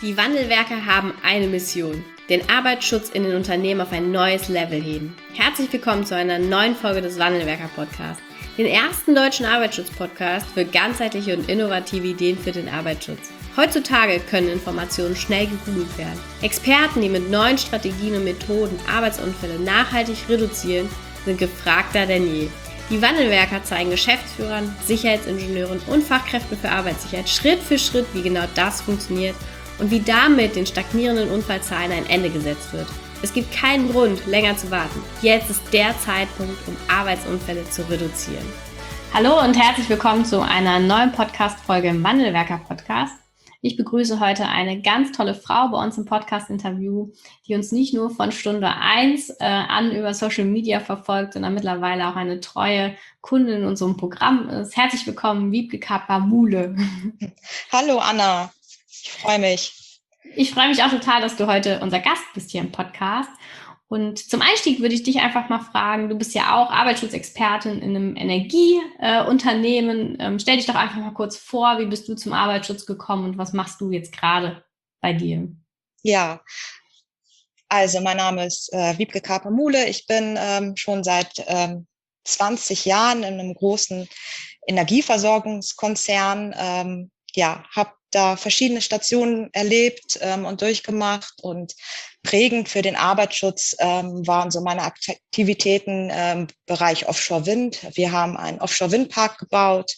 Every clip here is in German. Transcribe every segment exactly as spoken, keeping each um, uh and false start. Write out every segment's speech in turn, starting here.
Die Wandelwerker haben eine Mission: den Arbeitsschutz in den Unternehmen auf ein neues Level heben. Herzlich willkommen zu einer neuen Folge des Wandelwerker-Podcasts, den ersten deutschen Arbeitsschutz-Podcast für ganzheitliche und innovative Ideen für den Arbeitsschutz. Heutzutage können Informationen schnell gegoogelt werden. Experten, die mit neuen Strategien und Methoden Arbeitsunfälle nachhaltig reduzieren, sind gefragter denn je. Die Wandelwerker zeigen Geschäftsführern, Sicherheitsingenieuren und Fachkräften für Arbeitssicherheit Schritt für Schritt, wie genau das funktioniert und wie damit den stagnierenden Unfallzahlen ein Ende gesetzt wird. Es gibt keinen Grund, länger zu warten. Jetzt ist der Zeitpunkt, um Arbeitsunfälle zu reduzieren. Hallo und herzlich willkommen zu einer neuen Podcast-Folge im Wandelwerker-Podcast. Ich begrüße heute eine ganz tolle Frau bei uns im Podcast-Interview, die uns nicht nur von Stunde eins äh, an über Social Media verfolgt, sondern mittlerweile auch eine treue Kundin in unserem Programm ist. Herzlich willkommen, Wiebke Kaper-Muhle. Hallo Anna, ich freue mich. Ich freue mich auch total, dass du heute unser Gast bist hier im Podcast. Und zum Einstieg würde ich dich einfach mal fragen, du bist ja auch Arbeitsschutzexpertin in einem Energieunternehmen. Äh, ähm, stell dich doch einfach mal kurz vor, wie bist du zum Arbeitsschutz gekommen und was machst du jetzt gerade bei dir? Ja, also mein Name ist äh, Wiebke Kaper-Muhle. Ich bin ähm, schon seit ähm, zwanzig Jahren in einem großen Energieversorgungskonzern. Ähm, ja, habe da verschiedene Stationen erlebt ähm, und durchgemacht, und prägend für den Arbeitsschutz ähm, waren so meine Aktivitäten im Bereich Offshore-Wind. Wir haben einen Offshore-Windpark gebaut,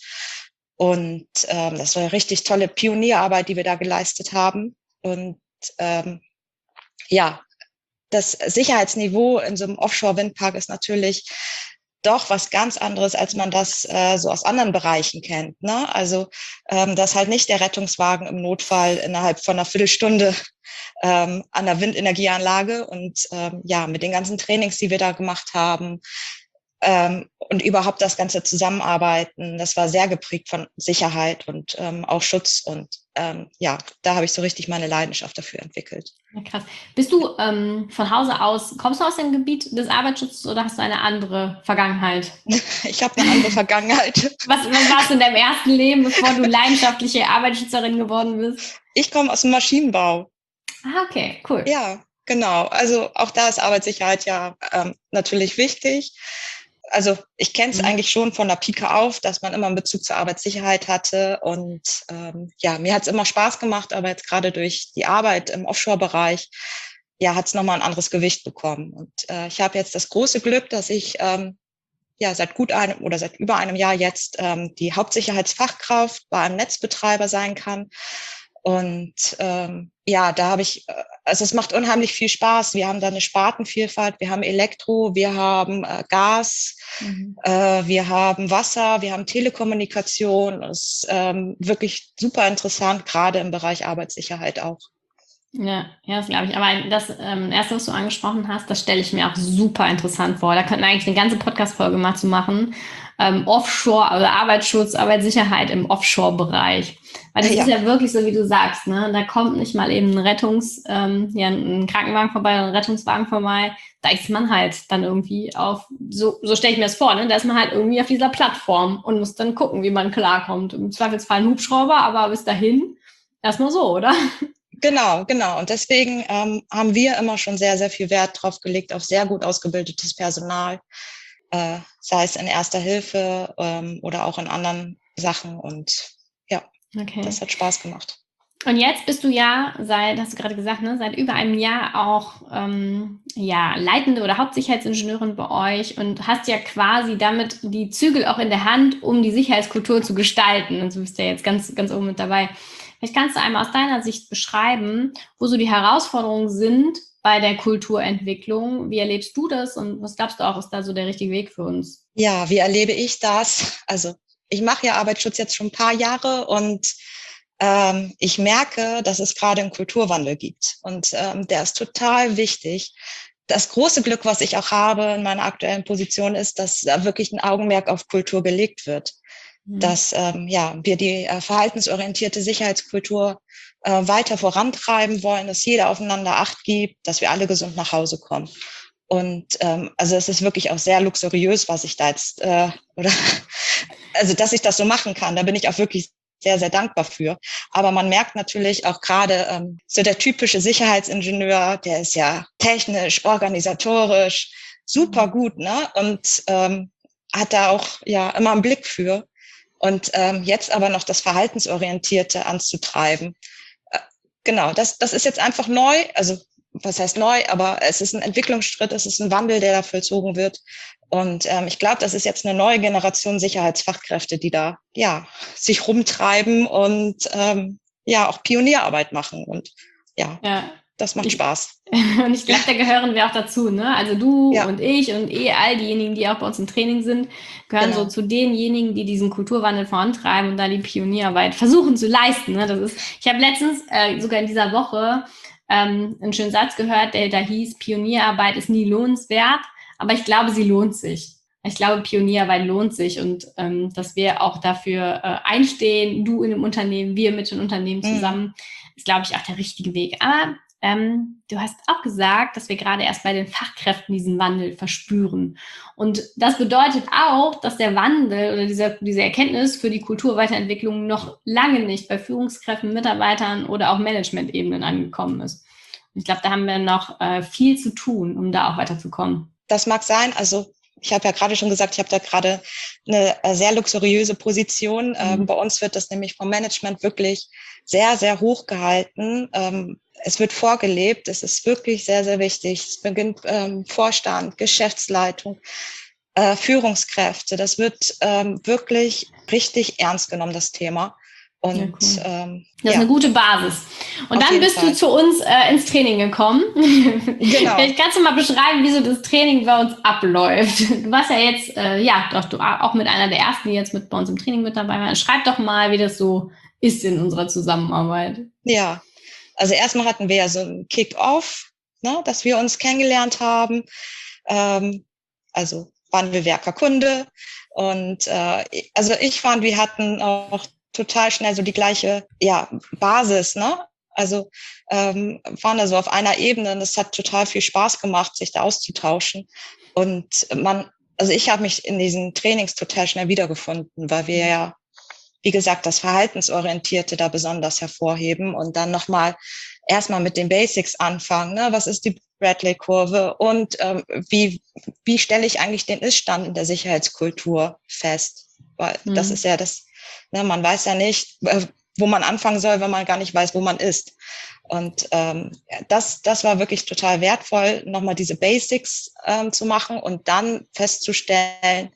und ähm, das war eine richtig tolle Pionierarbeit, die wir da geleistet haben. Und ähm, ja, das Sicherheitsniveau in so einem Offshore-Windpark ist natürlich doch was ganz anderes, als man das äh, so aus anderen Bereichen kennt. Ne? Also ähm, dass halt nicht der Rettungswagen im Notfall innerhalb von einer Viertelstunde ähm, an der Windenergieanlage, und ähm, ja, mit den ganzen Trainings, die wir da gemacht haben, ähm, und überhaupt das ganze Zusammenarbeiten, das war sehr geprägt von Sicherheit und ähm, auch Schutz. Und ähm, ja, da habe ich so richtig meine Leidenschaft dafür entwickelt. Ja, krass. Bist du ähm, von Hause aus, kommst du aus dem Gebiet des Arbeitsschutzes oder hast du eine andere Vergangenheit? Ich habe eine andere Vergangenheit. Was, was warst du in deinem ersten Leben, bevor du leidenschaftliche Arbeitsschützerin geworden bist? Ich komme aus dem Maschinenbau. Ah, okay, cool. Ja, genau. Also auch da ist Arbeitssicherheit ja ähm, natürlich wichtig. Also ich kenne es mhm. eigentlich schon von der Pike auf, dass man immer einen Bezug zur Arbeitssicherheit hatte. Und ähm, ja, mir hat es immer Spaß gemacht, aber jetzt gerade durch die Arbeit im Offshore-Bereich, ja, hat es nochmal ein anderes Gewicht bekommen. Und äh, ich habe jetzt das große Glück, dass ich ähm, ja seit gut einem oder seit über einem Jahr jetzt ähm, die Hauptsicherheitsfachkraft bei einem Netzbetreiber sein kann. Und ähm, ja, da habe ich, also es macht unheimlich viel Spaß. Wir haben da eine Spartenvielfalt, wir haben Elektro, wir haben äh, Gas, mhm. äh, wir haben Wasser, wir haben Telekommunikation. Das ist ähm, wirklich super interessant, gerade im Bereich Arbeitssicherheit auch. Ja, ja, das glaube ich. Aber das ähm, Erste, was du angesprochen hast, das stelle ich mir auch super interessant vor. Da könnten wir eigentlich eine ganze Podcast-Folge mal zu machen. Ähm, Offshore, also Arbeitsschutz, Arbeitssicherheit im Offshore-Bereich. Weil das ja. ist ja wirklich so, wie du sagst, ne? Da kommt nicht mal eben ein Rettungs, ähm, ja, ein Krankenwagen vorbei oder ein Rettungswagen vorbei. Da ist man halt dann irgendwie auf, so, so stelle ich mir das vor, ne? Da ist man halt irgendwie auf dieser Plattform und muss dann gucken, wie man klarkommt. Im Zweifelsfall ein Hubschrauber, aber bis dahin erstmal so, oder? Genau, genau. Und deswegen ähm, haben wir immer schon sehr, sehr viel Wert drauf gelegt, auf sehr gut ausgebildetes Personal, äh, sei es in Erster Hilfe ähm, oder auch in anderen Sachen. Und ja, okay. Das hat Spaß gemacht. Und jetzt bist du ja seit, hast du gerade gesagt, ne, seit über einem Jahr auch ähm, ja, leitende oder Hauptsicherheitsingenieurin bei euch und hast ja quasi damit die Zügel auch in der Hand, um die Sicherheitskultur zu gestalten. Und du bist ja jetzt ganz, ganz oben mit dabei. Vielleicht kannst du einmal aus deiner Sicht beschreiben, wo so die Herausforderungen sind bei der Kulturentwicklung. Wie erlebst du das und was glaubst du auch, ist da so der richtige Weg für uns? Ja, wie erlebe ich das? Also ich mache ja Arbeitsschutz jetzt schon ein paar Jahre, und ähm, ich merke, dass es gerade einen Kulturwandel gibt, und ähm, der ist total wichtig. Das große Glück, was ich auch habe in meiner aktuellen Position, ist, dass da wirklich ein Augenmerk auf Kultur gelegt wird. Dass ähm, ja, wir die äh, verhaltensorientierte Sicherheitskultur äh, weiter vorantreiben wollen, dass jeder aufeinander Acht gibt, dass wir alle gesund nach Hause kommen. Und ähm, also es ist wirklich auch sehr luxuriös, was ich da jetzt, äh, oder also dass ich das so machen kann. Da bin ich auch wirklich sehr, sehr dankbar für. Aber man merkt natürlich auch gerade ähm, so der typische Sicherheitsingenieur, der ist ja technisch, organisatorisch super gut, ne? Und ähm, hat da auch ja immer einen Blick für. Und ähm, jetzt aber noch das Verhaltensorientierte anzutreiben. Äh, genau, das, das ist jetzt einfach neu. Also was heißt neu, aber es ist ein Entwicklungsschritt, es ist ein Wandel, der da vollzogen wird. Und ähm, ich glaube, das ist jetzt eine neue Generation Sicherheitsfachkräfte, die da ja sich rumtreiben und ähm, ja auch Pionierarbeit machen. Und ja, ja. das macht ich, Spaß. Und ich glaube, da gehören wir auch dazu, ne? Also du ja. und ich und eh all diejenigen, die auch bei uns im Training sind, gehören genau. so zu denjenigen, die diesen Kulturwandel vorantreiben und da die Pionierarbeit versuchen zu leisten. Ne? Das ist, ich habe letztens äh, sogar in dieser Woche ähm, einen schönen Satz gehört, der da hieß, Pionierarbeit ist nie lohnenswert, aber ich glaube, sie lohnt sich. Ich glaube, Pionierarbeit lohnt sich und ähm, dass wir auch dafür äh, einstehen, du in dem Unternehmen, wir mit den Unternehmen zusammen, mhm. ist, glaube ich, auch der richtige Weg. Aber ähm, du hast auch gesagt, dass wir gerade erst bei den Fachkräften diesen Wandel verspüren. Und das bedeutet auch, dass der Wandel oder diese, diese Erkenntnis für die Kulturweiterentwicklung noch lange nicht bei Führungskräften, Mitarbeitern oder auch Managementebenen angekommen ist. Und ich glaube, da haben wir noch äh, viel zu tun, um da auch weiterzukommen. Das mag sein, also ich habe ja gerade schon gesagt, ich habe da gerade eine sehr luxuriöse Position. Mhm. Ähm, bei uns wird das nämlich vom Management wirklich sehr, sehr hoch gehalten. Ähm, es wird vorgelebt, es ist wirklich sehr, sehr wichtig. Es beginnt ähm, Vorstand, Geschäftsleitung, äh, Führungskräfte. Das wird ähm, wirklich richtig ernst genommen, das Thema. Und ja, cool. ähm, das ist ja. eine gute Basis. Und Auf dann bist Fall. du zu uns äh, ins Training gekommen. Genau. Vielleicht kannst du mal beschreiben, wie so das Training bei uns abläuft. Du warst ja jetzt, äh, ja, doch, du auch mit einer der ersten, die jetzt mit bei uns im Training mit dabei war. Schreib doch mal, wie das so ist in unserer Zusammenarbeit. Ja, also erstmal hatten wir ja so einen Kick-Off, ne, dass wir uns kennengelernt haben. Ähm, also Wandelwerker Kunde. Und äh, also ich fand, wir hatten auch total schnell so die gleiche ja, Basis, ne? Also ähm, waren da so auf einer Ebene und es hat total viel Spaß gemacht, sich da auszutauschen. Und man, also ich habe mich in diesen Trainings total schnell wiedergefunden, weil wir ja, wie gesagt, das Verhaltensorientierte da besonders hervorheben und dann nochmal erstmal mit den Basics anfangen. Ne? Was ist die Bradley-Kurve und ähm, wie, wie stelle ich eigentlich den Ist-Stand in der Sicherheitskultur fest? Weil mhm. das ist ja das, ne, man weiß ja nicht, wo man anfangen soll, wenn man gar nicht weiß, wo man ist. Und ähm, das, das war wirklich total wertvoll, nochmal diese Basics ähm, zu machen und dann festzustellen,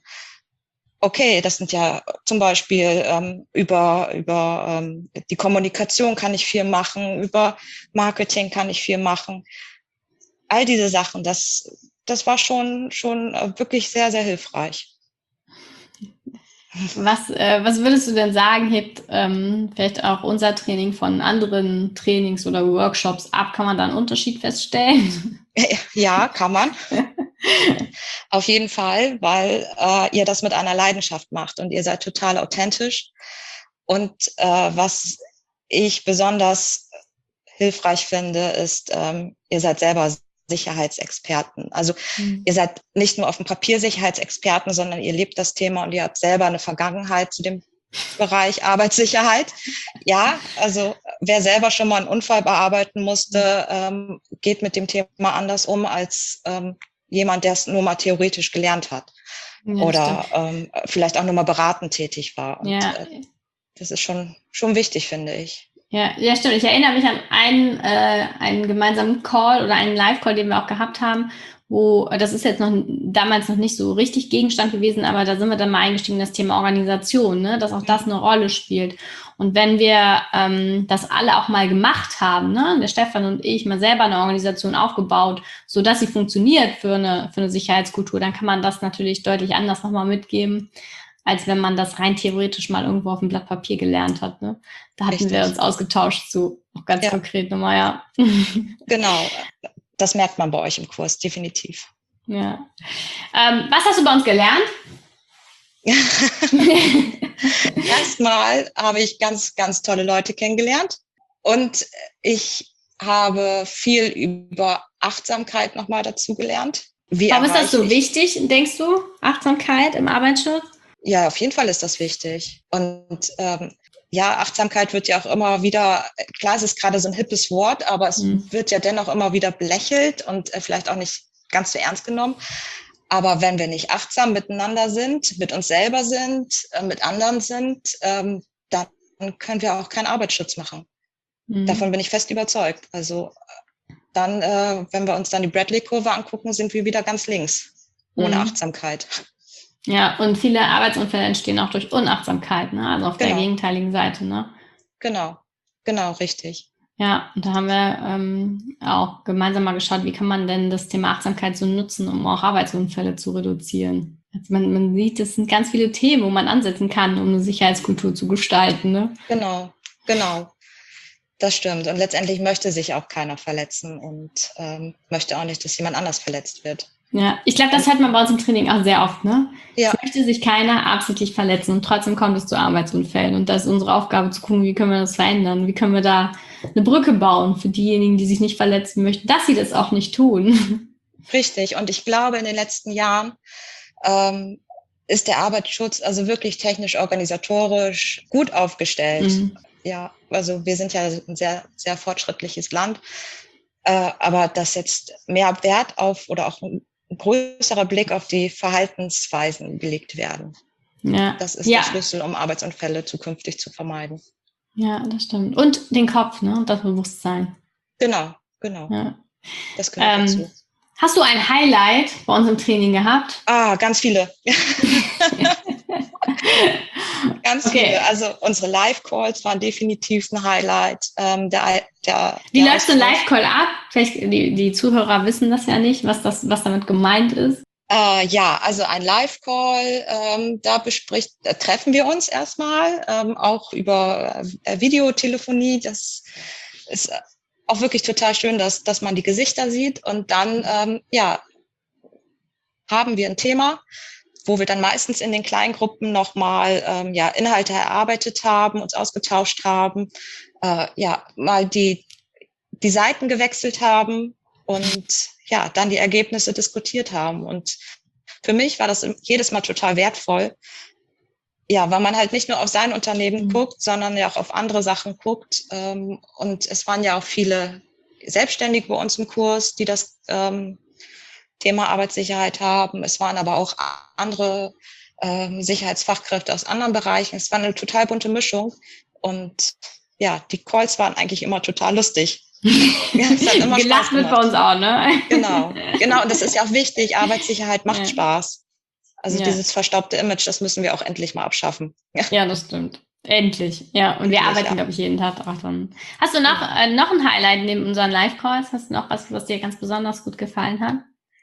okay, das sind ja zum Beispiel ähm, über, über ähm, die Kommunikation kann ich viel machen, über Marketing kann ich viel machen. All diese Sachen, das, das war schon, schon wirklich sehr, sehr hilfreich. Was, äh, was würdest du denn sagen, hebt ähm, vielleicht auch unser Training von anderen Trainings oder Workshops ab? Kann man da einen Unterschied feststellen? Ja, kann man. Auf jeden Fall, weil äh, ihr das mit einer Leidenschaft macht und ihr seid total authentisch. Und äh, was ich besonders hilfreich finde, ist, ähm, ihr seid selber Sicherheitsexperten. Also mhm. ihr seid nicht nur auf dem Papier Sicherheitsexperten, sondern ihr lebt das Thema und ihr habt selber eine Vergangenheit zu dem Bereich Arbeitssicherheit. Ja, also wer selber schon mal einen Unfall bearbeiten musste, ähm, geht mit dem Thema anders um als ähm, jemand, der es nur mal theoretisch gelernt hat. Ja, oder ähm, vielleicht auch nur mal beratend tätig war. Und ja. äh, das ist schon, schon wichtig, finde ich. Ja, ja, stimmt. Ich erinnere mich an einen, äh, einen gemeinsamen Call oder einen Live-Call, den wir auch gehabt haben, wo, das ist jetzt noch damals noch nicht so richtig Gegenstand gewesen, aber da sind wir dann mal eingestiegen in das Thema Organisation, ne, dass auch das eine Rolle spielt. Und wenn wir ähm, das alle auch mal gemacht haben, ne, der Stefan und ich mal selber eine Organisation aufgebaut, so dass sie funktioniert für eine, für eine Sicherheitskultur, dann kann man das natürlich deutlich anders nochmal mitgeben, als wenn man das rein theoretisch mal irgendwo auf dem Blatt Papier gelernt hat. Ne? Da hatten Richtig. wir uns ausgetauscht zu, auch ganz ja. konkret nochmal, ja. Genau, das merkt man bei euch im Kurs, definitiv. Ja. Ähm, was hast du bei uns gelernt? Erstmal habe ich ganz, ganz tolle Leute kennengelernt und ich habe viel über Achtsamkeit nochmal dazu gelernt. Wie Warum ist das so ich? wichtig, denkst du, Achtsamkeit im Arbeitsschutz? Ja, auf jeden Fall ist das wichtig. Und ähm, ja, Achtsamkeit wird ja auch immer wieder, klar, es ist gerade so ein hippes Wort, aber es mhm. wird ja dennoch immer wieder belächelt und äh, vielleicht auch nicht ganz so ernst genommen. Aber wenn wir nicht achtsam miteinander sind, mit uns selber sind, äh, mit anderen sind, ähm, dann können wir auch keinen Arbeitsschutz machen. Mhm. Davon bin ich fest überzeugt. Also dann, äh, wenn wir uns dann die Bradley-Kurve angucken, sind wir wieder ganz links, ohne mhm. Achtsamkeit. Ja, und viele Arbeitsunfälle entstehen auch durch Unachtsamkeit, ne? Also auf genau. der gegenteiligen Seite, ne? Genau, genau, richtig. Ja, und da haben wir ähm, auch gemeinsam mal geschaut, wie kann man denn das Thema Achtsamkeit so nutzen, um auch Arbeitsunfälle zu reduzieren. Also man, man sieht, es sind ganz viele Themen, wo man ansetzen kann, um eine Sicherheitskultur zu gestalten, ne? Genau, genau. Das stimmt. Und letztendlich möchte sich auch keiner verletzen und ähm, möchte auch nicht, dass jemand anders verletzt wird. Ja, ich glaube, das hört man bei uns im Training auch sehr oft, ne? Ja. Es möchte sich keiner absichtlich verletzen und trotzdem kommt es zu Arbeitsunfällen. Und das ist unsere Aufgabe zu gucken, wie können wir das verändern? Wie können wir da eine Brücke bauen für diejenigen, die sich nicht verletzen möchten, dass sie das auch nicht tun. Richtig. Und ich glaube, in den letzten Jahren ähm, ist der Arbeitsschutz also wirklich technisch, organisatorisch gut aufgestellt. Mhm. Ja, also wir sind ja ein sehr, sehr fortschrittliches Land. Äh, aber dass jetzt mehr Wert auf oder auch ein größerer Blick auf die Verhaltensweisen gelegt werden. Ja. Das ist ja. der Schlüssel, um Arbeitsunfälle zukünftig zu vermeiden. Ja, das stimmt. Und den Kopf, ne? Und das Bewusstsein. Genau, genau. Ja. Das gehört ähm, dazu. Hast du ein Highlight bei uns im Training gehabt? Ah, ganz viele. Ganz okay. viele. Also unsere Live-Calls waren definitiv ein Highlight. Ähm, der, der, Wie der läuft so ein Live-Call ab? Vielleicht die, die Zuhörer wissen das ja nicht, was, das, was damit gemeint ist. Äh, ja, also ein Live-Call, ähm, da bespricht, da treffen wir uns erstmal, ähm, auch über äh, Videotelefonie. Das ist auch wirklich total schön, dass, dass man die Gesichter sieht. Und dann, ähm, ja, haben wir ein Thema, wo wir dann meistens in den Kleingruppen nochmal ähm, ja, Inhalte erarbeitet haben, uns ausgetauscht haben, äh, ja, mal die, die Seiten gewechselt haben und ja, dann die Ergebnisse diskutiert haben. Und für mich war das jedes Mal total wertvoll, ja, weil man halt nicht nur auf sein Unternehmen mhm. guckt, sondern ja auch auf andere Sachen guckt. Ähm, und es waren ja auch viele Selbstständige bei uns im Kurs, die das ähm, Thema Arbeitssicherheit haben. Es waren aber auch andere ähm, Sicherheitsfachkräfte aus anderen Bereichen. Es war eine total bunte Mischung. Und ja, die Calls waren eigentlich immer total lustig. Ja, es hat immer Gelacht wird bei uns auch, ne? Genau, genau. Und das ist ja auch wichtig. Arbeitssicherheit macht ja. Spaß. Also ja. dieses verstaubte Image, das müssen wir auch endlich mal abschaffen. Ja, ja, das stimmt. Endlich. Ja, und endlich, wir arbeiten, ja. glaube ich, jeden Tag daran. Hast du noch, ja. äh, noch ein Highlight neben unseren Live-Calls? Hast du noch was, was dir ganz besonders gut gefallen hat?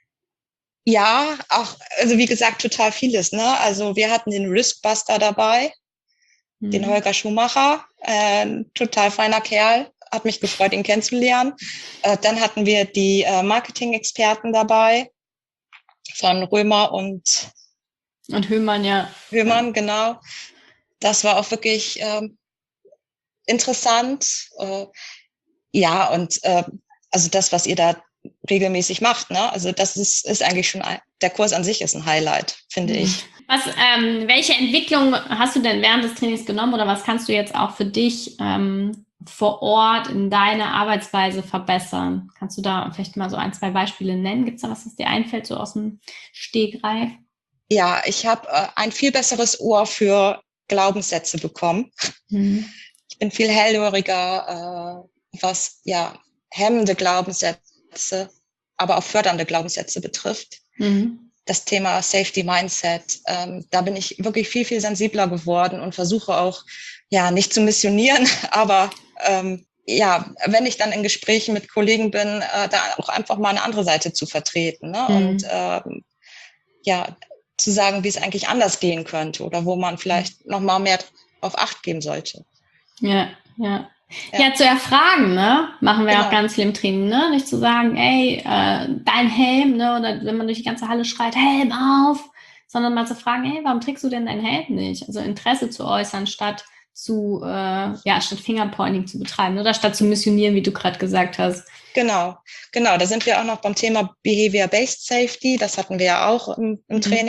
Ja, auch, also wie gesagt, total vieles, ne? Also wir hatten den Riskbuster dabei, hm. den Holger Schumacher, äh, total feiner Kerl, hat mich gefreut, ihn kennenzulernen. Äh, dann hatten wir die äh, Marketing-Experten dabei, von Römer und Und Höhmann, ja. Höhmann, genau. Das war auch wirklich ähm, interessant. Äh, ja, und äh, also das, was ihr da regelmäßig macht, ne? Also das ist, ist eigentlich schon, ein, der Kurs an sich ist ein Highlight, finde mhm. ich. Was, ähm, welche Entwicklung hast du denn während des Trainings genommen oder was kannst du jetzt auch für dich ähm, vor Ort in deiner Arbeitsweise verbessern? Kannst du da vielleicht mal so ein, zwei Beispiele nennen? Gibt es da was, was dir einfällt, so aus dem Stegreif? Ja, ich habe äh, ein viel besseres Ohr für Glaubenssätze bekommen. Mhm. Ich bin viel hellhöriger, äh, was ja hemmende Glaubenssätze, aber auch fördernde Glaubenssätze betrifft. Mhm. Das Thema Safety Mindset, ähm, da bin ich wirklich viel, viel sensibler geworden und versuche auch, ja, nicht zu missionieren, aber ähm, ja, wenn ich dann in Gesprächen mit Kollegen bin, äh, da auch einfach mal eine andere Seite zu vertreten, ne? Mhm. Und ähm, ja, zu sagen, wie es eigentlich anders gehen könnte oder wo man vielleicht noch mal mehr auf Acht geben sollte. Ja, ja. Ja, ja, zu erfragen, ne? Machen wir genau. auch ganz viel im Training, ne? Nicht zu sagen, ey, äh, dein Helm, ne? Oder wenn man durch die ganze Halle schreit, Helm auf, sondern mal zu fragen, ey, warum trägst du denn deinen Helm nicht? Also Interesse zu äußern, statt zu, äh, ja, statt Fingerpointing zu betreiben oder statt zu missionieren, wie du gerade gesagt hast. Genau, genau. Da sind wir auch noch beim Thema Behavior-Based Safety. Das hatten wir ja auch im, im mhm. Training.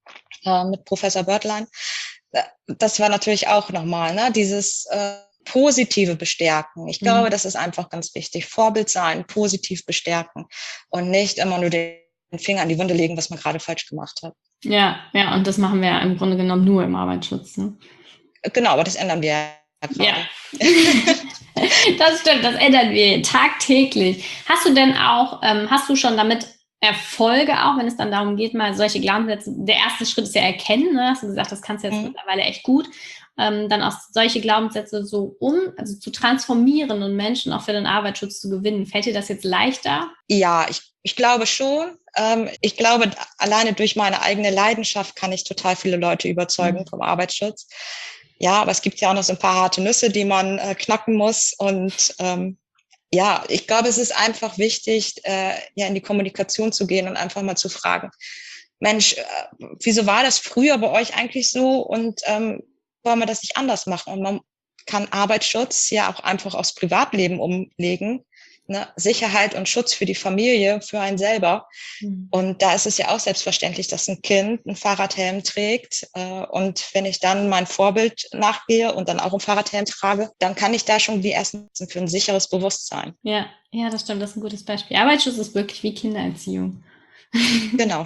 äh, mit Professor Börtlein. Das war natürlich auch nochmal, ne, dieses äh, positive Bestärken. Ich glaube, Mhm. das ist einfach ganz wichtig. Vorbild sein, positiv bestärken und nicht immer nur den Finger an die Wunde legen, was man gerade falsch gemacht hat. Ja, ja, und das machen wir ja im Grunde genommen nur im Arbeitsschutz. Ne? Genau, aber das ändern wir ja Ja. gerade. Das stimmt, das ändern wir tagtäglich. Hast du denn auch, ähm, hast du schon damit Erfolge auch, wenn es dann darum geht, mal solche Glaubenssätze, der erste Schritt ist ja erkennen, ne? Hast du gesagt, das kannst du jetzt mhm. mittlerweile echt gut, ähm, dann auch solche Glaubenssätze so um, also zu transformieren und Menschen auch für den Arbeitsschutz zu gewinnen. Fällt dir das jetzt leichter? Ja, ich, ich glaube schon. Ähm, ich glaube, alleine durch meine eigene Leidenschaft kann ich total viele Leute überzeugen mhm. vom Arbeitsschutz. Ja, aber es gibt ja auch noch so ein paar harte Nüsse, die man äh, knacken muss. Und ähm, ja, ich glaube, es ist einfach wichtig, äh, ja, in die Kommunikation zu gehen und einfach mal zu fragen, Mensch, äh, wieso war das früher bei euch eigentlich so? Und ähm, wollen wir das nicht anders machen? Und man kann Arbeitsschutz ja auch einfach aufs Privatleben umlegen. Ne? Sicherheit und Schutz für die Familie, für einen selber. Mhm. Und da ist es ja auch selbstverständlich, dass ein Kind einen Fahrradhelm trägt. Äh, und wenn ich dann mein Vorbild nachgehe und dann auch einen Fahrradhelm trage, dann kann ich da schon die ersten für ein sicheres Bewusstsein. Ja, ja, das stimmt. Das ist ein gutes Beispiel. Arbeitsschutz ist wirklich wie Kindererziehung. Genau.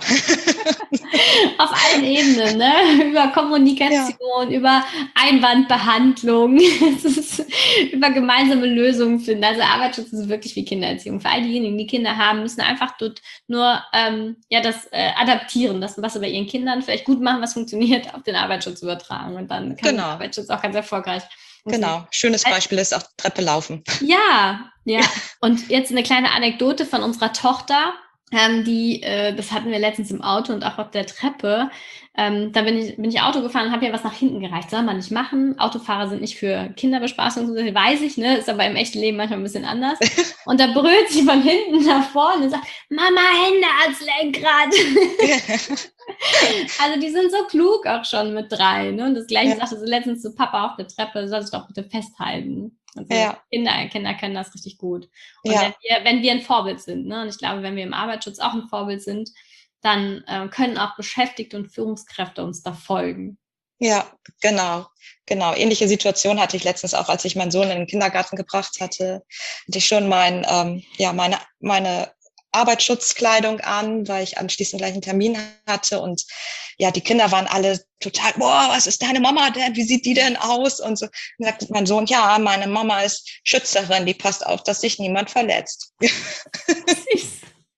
Auf allen Ebenen, ne? Über Kommunikation, ja. über Einwandbehandlung, über gemeinsame Lösungen finden. Also Arbeitsschutz ist wirklich wie Kindererziehung. Für all diejenigen, die Kinder haben, müssen einfach dort nur ähm, ja das äh, adaptieren, das, was sie bei ihren Kindern vielleicht gut machen, was funktioniert, auf den Arbeitsschutz übertragen. Und dann kann genau. der Arbeitsschutz auch ganz erfolgreich. Genau. Schönes Beispiel ist auch Treppe laufen. Ja, ja. Und jetzt eine kleine Anekdote von unserer Tochter. Ähm, die, äh, das hatten wir letztens im Auto und auch auf der Treppe. Ähm, da bin ich, bin ich Auto gefahren und habe ja was nach hinten gereicht. Soll man nicht machen. Autofahrer sind nicht für Kinderbespaßung, weiß ich, ne? Ist aber im echten Leben manchmal ein bisschen anders. Und da brüllt sie von hinten nach vorne und sagt, Mama, Hände ans Lenkrad. Also die sind so klug auch schon mit drei. Ne? Und das Gleiche ja. sagte sie letztens zu Papa auf der Treppe, soll sich doch bitte festhalten. Also ja. Kinder, Kinder können das richtig gut. Und ja. wenn, wir, wenn wir ein Vorbild sind, ne? Und ich glaube, wenn wir im Arbeitsschutz auch ein Vorbild sind, dann äh, können auch Beschäftigte und Führungskräfte uns da folgen. Ja, genau, genau. Ähnliche Situation hatte ich letztens auch, als ich meinen Sohn in den Kindergarten gebracht hatte, hatte ich schon mein, ähm, ja, meine, meine Arbeitsschutzkleidung an, weil ich anschließend gleich einen Termin hatte und ja, die Kinder waren alle total, boah, was ist deine Mama denn? Wie sieht die denn aus? Und so. Und sagt mein Sohn, ja, meine Mama ist Schützerin, die passt auf, dass sich niemand verletzt. Süß.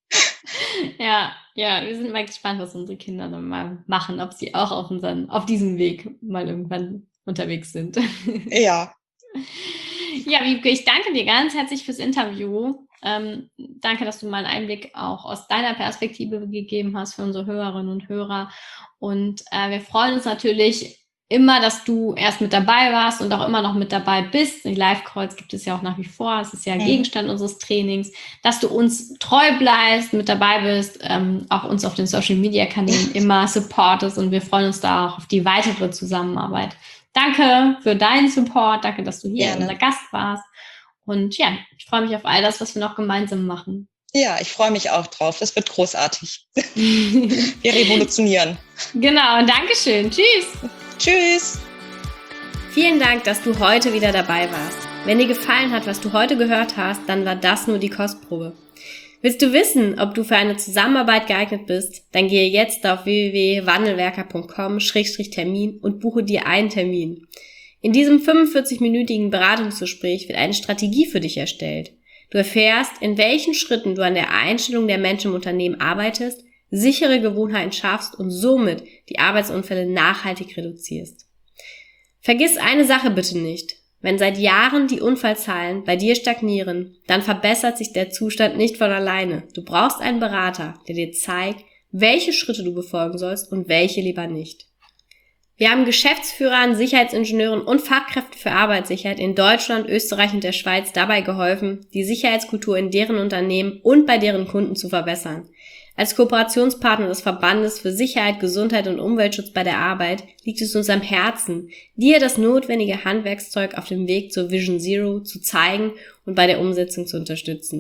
Ja, ja, wir sind mal gespannt, was unsere Kinder dann mal machen, ob sie auch auf unseren, auf diesem Weg mal irgendwann unterwegs sind. Ja. Ja, Wiebke, ich danke dir ganz herzlich fürs Interview. Ähm, danke, dass du mal einen Einblick auch aus deiner Perspektive gegeben hast für unsere Hörerinnen und Hörer. Und äh, wir freuen uns natürlich immer, dass du erst mit dabei warst und auch immer noch mit dabei bist. Die Live-Calls gibt es ja auch nach wie vor. Es ist ja mhm. Gegenstand unseres Trainings, dass du uns treu bleibst, mit dabei bist, ähm, auch uns auf den Social-Media-Kanälen immer supportest. Und wir freuen uns da auch auf die weitere Zusammenarbeit. Danke für deinen Support. Danke, dass du hier Gerne. unser Gast warst. Und ja, ich freue mich auf all das, was wir noch gemeinsam machen. Ja, ich freue mich auch drauf. Das wird großartig. Wir revolutionieren. Genau, Dankeschön. Tschüss. Tschüss. Vielen Dank, dass du heute wieder dabei warst. Wenn dir gefallen hat, was du heute gehört hast, dann war das nur die Kostprobe. Willst du wissen, ob du für eine Zusammenarbeit geeignet bist? Dann gehe jetzt auf w w w punkt wandelwerker punkt com Schrägstrich Termin und buche dir einen Termin. In diesem fünfundvierzig-minütigen Beratungsgespräch wird eine Strategie für dich erstellt. Du erfährst, in welchen Schritten du an der Einstellung der Menschen im Unternehmen arbeitest, sichere Gewohnheiten schaffst und somit die Arbeitsunfälle nachhaltig reduzierst. Vergiss eine Sache bitte nicht. Wenn seit Jahren die Unfallzahlen bei dir stagnieren, dann verbessert sich der Zustand nicht von alleine. Du brauchst einen Berater, der dir zeigt, welche Schritte du befolgen sollst und welche lieber nicht. Wir haben Geschäftsführern, Sicherheitsingenieuren und Fachkräften für Arbeitssicherheit in Deutschland, Österreich und der Schweiz dabei geholfen, die Sicherheitskultur in deren Unternehmen und bei deren Kunden zu verbessern. Als Kooperationspartner des Verbandes für Sicherheit, Gesundheit und Umweltschutz bei der Arbeit liegt es uns am Herzen, dir das notwendige Handwerkszeug auf dem Weg zur Vision Zero zu zeigen und bei der Umsetzung zu unterstützen.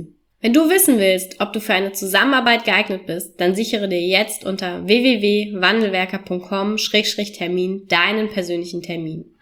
Wenn du wissen willst, ob du für eine Zusammenarbeit geeignet bist, dann sichere dir jetzt unter w w w punkt wandelwerker punkt com Schrägstrich Termin deinen persönlichen Termin.